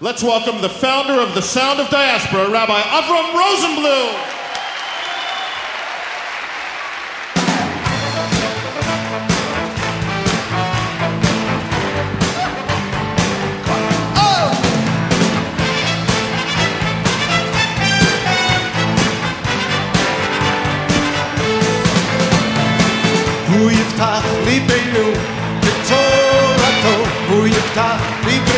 Let's welcome the founder of the Sound of Diaspora, Rabbi Avram Rosenblum. הוא יפתח ליבנו בתורתו, הוא יפתח ליבנו